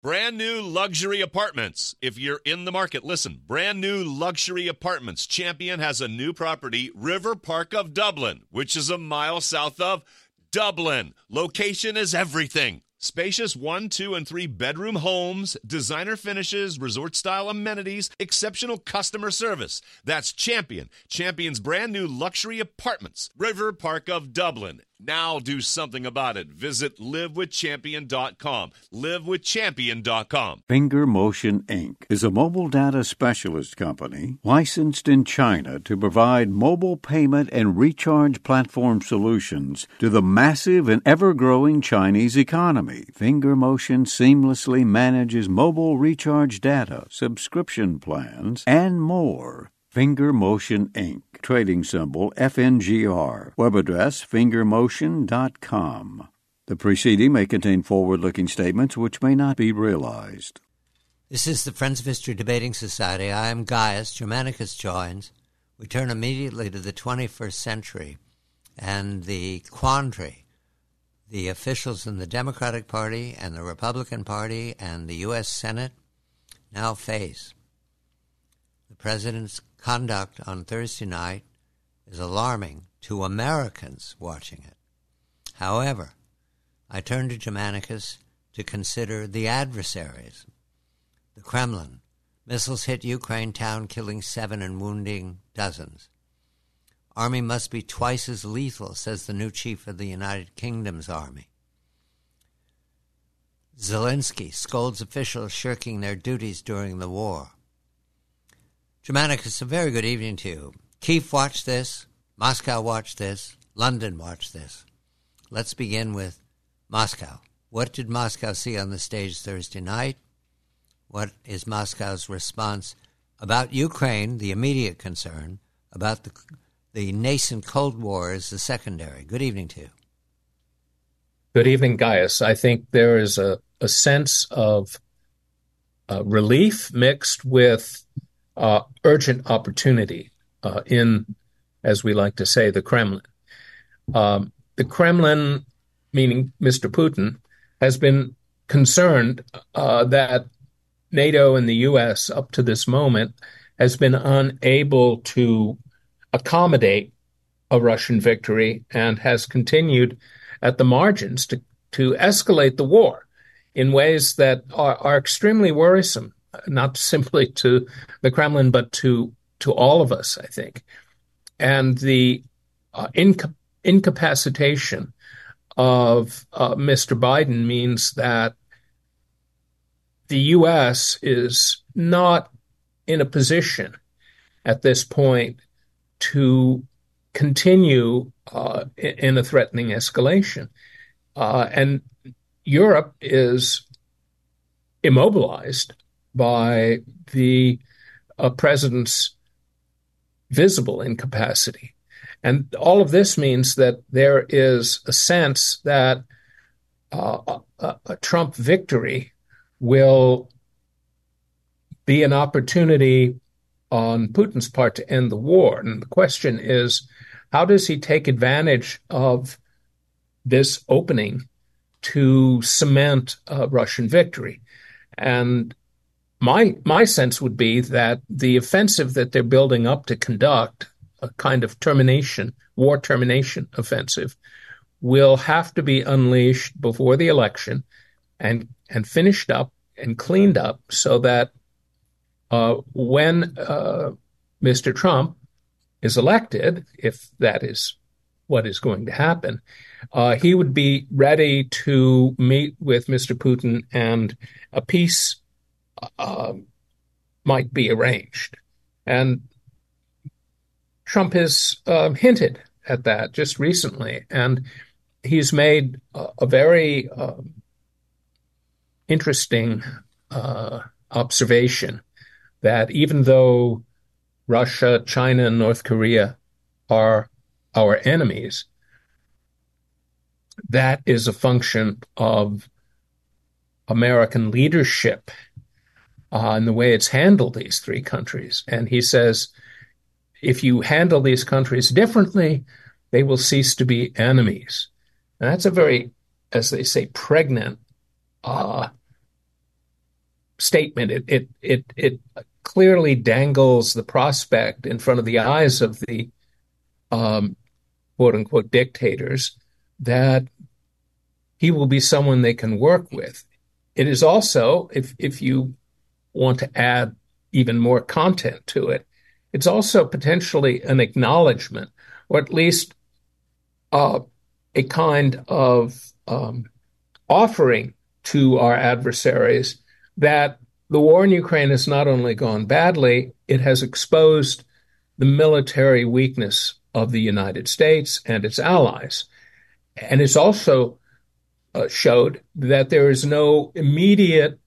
Brand new luxury apartments. If you're in the market, listen. Brand new luxury apartments. Champion has a new property, River Park of Dublin, which is a mile south of Dublin. Location is everything. Spacious 1, 2, and 3 bedroom homes, designer finishes, resort-style amenities, exceptional customer service. That's Champion. Champion's brand new luxury apartments, River Park of Dublin. Now do something about it. Visit livewithchampion.com. Livewithchampion.com. Finger Motion Inc. is a mobile data specialist company licensed in China to provide mobile payment and recharge platform solutions to the massive and ever-growing Chinese economy. Finger Motion seamlessly manages mobile recharge data, subscription plans, and more. Finger Motion Inc. Trading symbol FNGR. Web address fingermotion.com. The preceding may contain forward-looking statements which may not be realized. This is the Friends of History Debating Society. I am Gaius. Germanicus joins. We turn immediately to the 21st century and the quandary the officials in the Democratic Party and the Republican Party and the U.S. Senate now face. The president's conduct on Thursday night is alarming to Americans watching it. However, I turn to Germanicus to consider the adversaries. The Kremlin. Missiles hit Ukraine town, killing 7 and wounding dozens. Army must be twice as lethal, says the new chief of the United Kingdom's army. Zelensky scolds officials shirking their duties during the war. Germanicus, a very good evening to you. Kiev watched this. Moscow watched this. London watched this. Let's begin with Moscow. What did Moscow see on the stage Thursday night? What is Moscow's response about Ukraine, the immediate concern, about the nascent Cold War is the secondary? Good evening to you. Good evening, Gaius. I think there is a sense of relief mixed with urgent opportunity in, as we like to say, the Kremlin. The Kremlin, meaning Mr. Putin, has been concerned that NATO and the U.S. up to this moment has been unable to accommodate a Russian victory and has continued at the margins to escalate the war in ways that are extremely worrisome, not simply to the Kremlin, but to all of us, I think. And the incapacitation of Mr. Biden means that the U.S. is not in a position at this point to continue in a threatening escalation. And Europe is immobilized by the president's visible incapacity. And all of this means that there is a sense that a Trump victory will be an opportunity on Putin's part to end the war. And the question is, how does he take advantage of this opening to cement a Russian victory? And my sense would be that the offensive that they're building up to conduct, a kind of war termination offensive, will have to be unleashed before the election and finished up and cleaned up so that when Mr. Trump is elected, if that is what is going to happen, he would be ready to meet with Mr. Putin and a peace might be arranged. And Trump has hinted at that just recently, and he's made a very interesting observation that even though Russia, China, and North Korea are our enemies, that is a function of American leadership and the way it's handled these three countries. And he says, if you handle these countries differently, they will cease to be enemies. And that's a very, as they say, pregnant statement. It clearly dangles the prospect in front of the eyes of the quote unquote dictators that he will be someone they can work with. It is also, if you want to add even more content to it, it's also potentially an acknowledgement, or at least a kind of offering to our adversaries that the war in Ukraine has not only gone badly, it has exposed the military weakness of the United States and its allies. And it's also showed that there is no immediate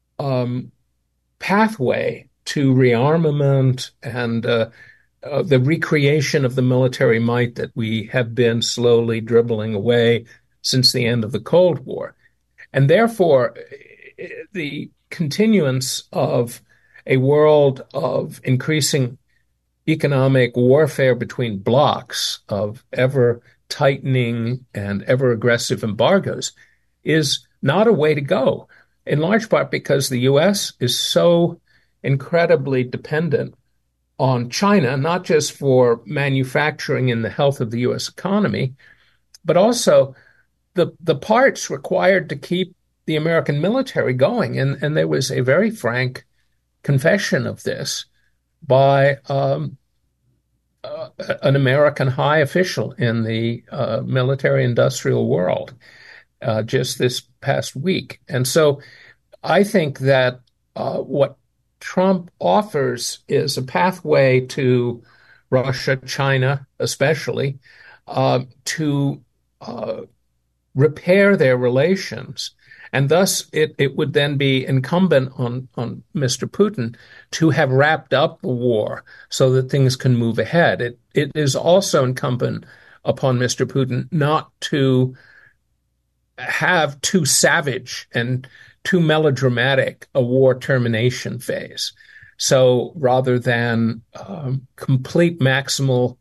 pathway to rearmament and the recreation of the military might that we have been slowly dribbling away since the end of the Cold War. And therefore, the continuance of a world of increasing economic warfare between blocs, of ever tightening and ever aggressive embargoes, is not a way to go, in large part because the U.S. is so incredibly dependent on China, not just for manufacturing in the health of the U.S. economy, but also the parts required to keep the American military going. And there was a very frank confession of this by an American high official in the military-industrial world just this past week. And so I think that what Trump offers is a pathway to Russia, China especially, to repair their relations. And thus, it would then be incumbent on Mr. Putin to have wrapped up the war so that things can move ahead. It is also incumbent upon Mr. Putin not to have too savage and too melodramatic a war termination phase. So rather than complete maximal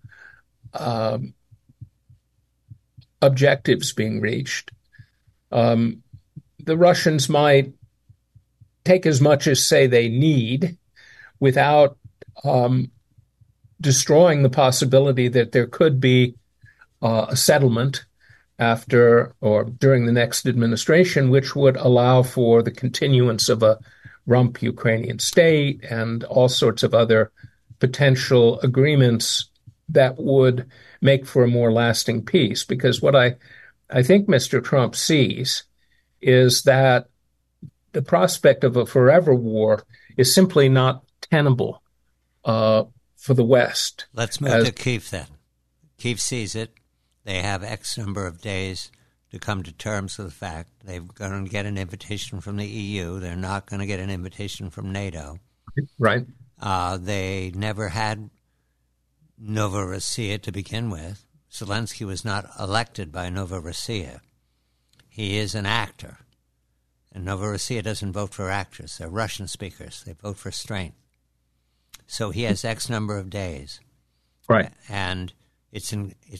objectives being reached, the Russians might take as much as, say, they need without destroying the possibility that there could be a settlement after or during the next administration, which would allow for the continuance of a rump Ukrainian state and all sorts of other potential agreements that would make for a more lasting peace. Because what I think Mr. Trump sees is that the prospect of a forever war is simply not tenable for the West. Let's move to Kyiv then. Kyiv sees it. They have X number of days to come to terms with the fact they're going to get an invitation from the EU. They're not going to get an invitation from NATO. Right. They never had Novorossiya to begin with. Zelensky was not elected by Novorossiya. He is an actor. And Novorossiya doesn't vote for actors. They're Russian speakers. They vote for strength. So he has X number of days. Right. And it's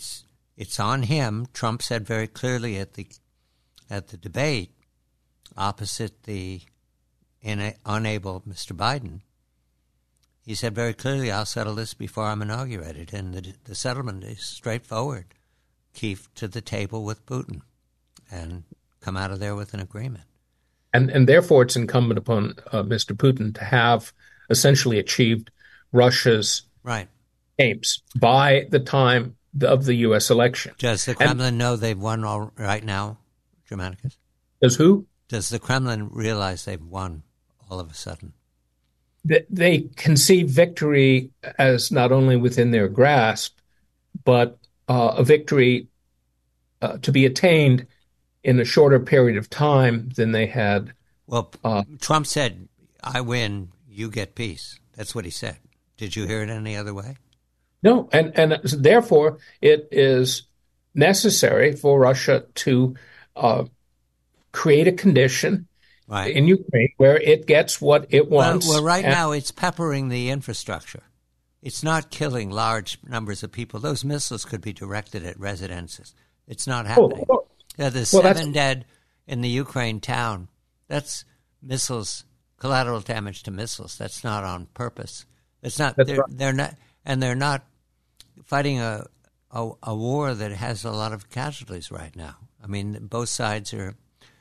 on him. Trump said very clearly at the debate opposite the unable Mr. Biden, he said very clearly, I'll settle this before I'm inaugurated. And the settlement is straightforward. Kyiv to the table with Putin and come out of there with an agreement. And therefore it's incumbent upon Mr. Putin to have essentially achieved Russia's aims by the time of the U.S. election. Does the Kremlin know they've won all right now, Germanicus? Does who? Does the Kremlin realize they've won all of a sudden? They conceive victory as not only within their grasp, but a victory to be attained in a shorter period of time than they had. Well, Trump said, I win, you get peace. That's what he said. Did you hear it any other way? No, and therefore it is necessary for Russia to create a condition in Ukraine where it gets what it wants. Well, right now it's peppering the infrastructure. It's not killing large numbers of people. Those missiles could be directed at residences. It's not happening. The 7 dead in the Ukraine town, that's missiles collateral damage to missiles. That's not on purpose. That's not. That's right. They're not, and they're not fighting a war that has a lot of casualties right now. I mean, both sides are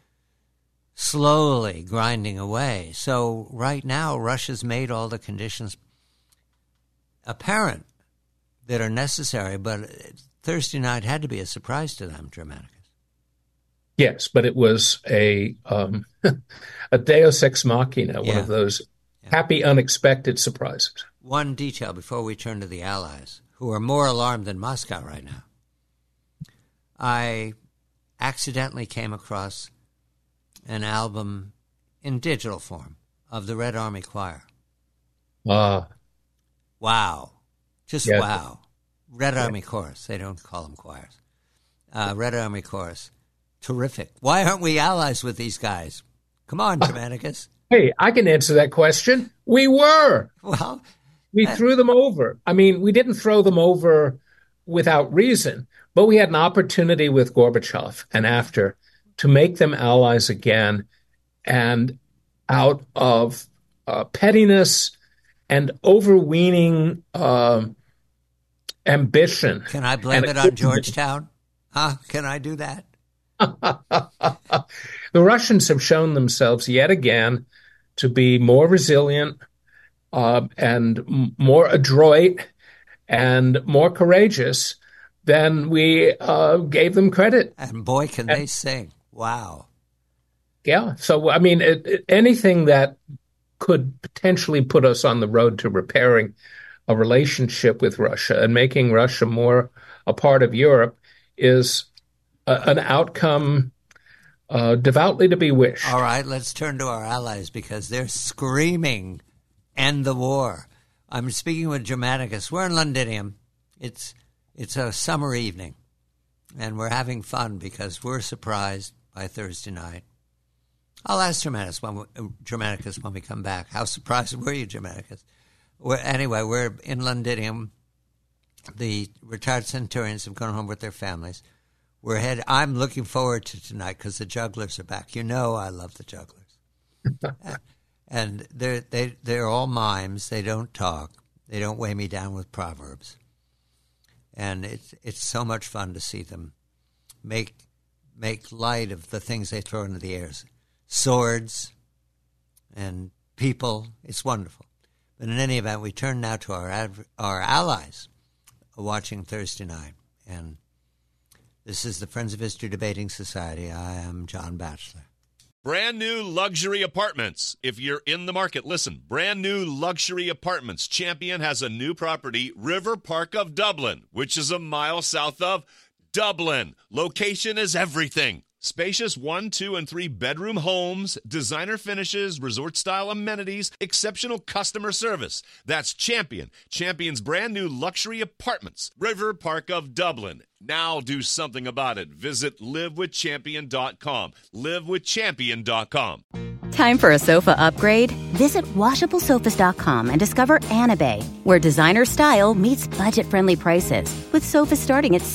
slowly grinding away. So right now, Russia's made all the conditions apparent that are necessary, but Thursday night had to be a surprise to them, Germanicus. Yes, but it was a deus ex machina, one of those happy, unexpected surprises. One detail before we turn to the Allies, who are more alarmed than Moscow right now. I accidentally came across an album in digital form of the Red Army Choir. Wow. Just wow. Red Army Chorus. They don't call them choirs. Red Army Chorus. Terrific. Why aren't we allies with these guys? Come on, Germanicus. Hey, I can answer that question. We were. Well, we threw them over. I mean, we didn't throw them over without reason, but we had an opportunity with Gorbachev and after to make them allies again, and out of pettiness and overweening ambition. Can I blame it on Georgetown? Can I do that? The Russians have shown themselves yet again to be more resilient and more adroit and more courageous than we gave them credit. And boy, can they sing. Wow. Yeah. So, I mean, anything that could potentially put us on the road to repairing a relationship with Russia and making Russia more a part of Europe is an outcome devoutly to be wished. All right, let's turn to our allies because they're screaming, end the war. I'm speaking with Germanicus. We're in Londinium. It's a summer evening, and we're having fun because we're surprised by Thursday night. I'll ask Germanicus when we come back. How surprised were you, Germanicus? Anyway, we're in Londinium. The retired centurions have gone home with their families. I'm looking forward to tonight because the jugglers are back. You know I love the jugglers. And they're all mimes. They don't talk. They don't weigh me down with proverbs. And it's so much fun to see them make light of the things they throw into the air. Swords and people. It's wonderful. But in any event, we turn now to our allies watching Thursday night. And this is the Friends of History Debating Society. I am John Batchelor. Brand new luxury apartments. If you're in the market, listen. Brand new luxury apartments. Champion has a new property, River Park of Dublin, which is a mile south of Dublin. Location is everything. Spacious 1, 2, and 3 bedroom homes, designer finishes, resort-style amenities, exceptional customer service. That's Champion. Champion's brand new luxury apartments, River Park of Dublin. Now do something about it. Visit livewithchampion.com. Livewithchampion.com. Time for a sofa upgrade? Visit WashableSofas.com and discover Anabay, where designer style meets budget-friendly prices, with sofas starting at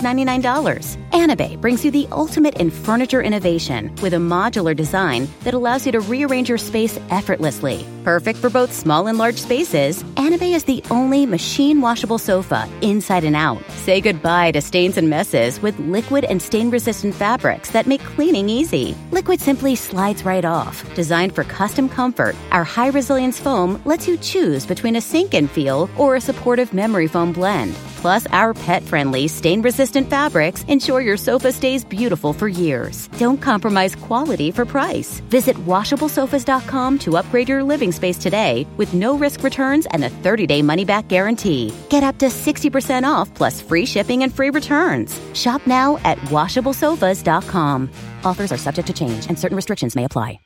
$699. Anabay brings you the ultimate in furniture innovation with a modular design that allows you to rearrange your space effortlessly. Perfect for both small and large spaces, Anabay is the only machine-washable sofa inside and out. Say goodbye to stains and messes with liquid and stain-resistant fabrics that make cleaning easy. Liquid simply slides right off. Designed for custom comfort, our high-resilience foam lets you choose between a sink-in feel or a supportive memory foam blend. Plus, our pet-friendly, stain-resistant fabrics ensure your sofa stays beautiful for years. Don't compromise quality for price. Visit WashableSofas.com to upgrade your living space today with no-risk returns and a 30-day money-back guarantee. Get up to 60% off plus free shipping and free returns. Shop now at WashableSofas.com. Offers are subject to change and certain restrictions may apply.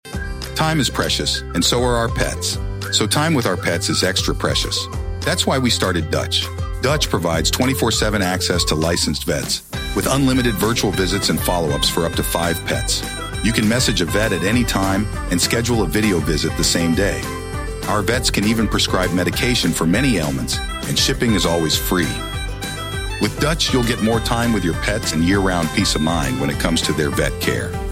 Time is precious, and so are our pets. So time with our pets is extra precious. That's why we started Dutch. Dutch provides 24/7 access to licensed vets with unlimited virtual visits and follow-ups for up to 5 pets. You can message a vet at any time and schedule a video visit the same day. Our vets can even prescribe medication for many ailments, and shipping is always free. With Dutch, you'll get more time with your pets and year-round peace of mind when it comes to their vet care.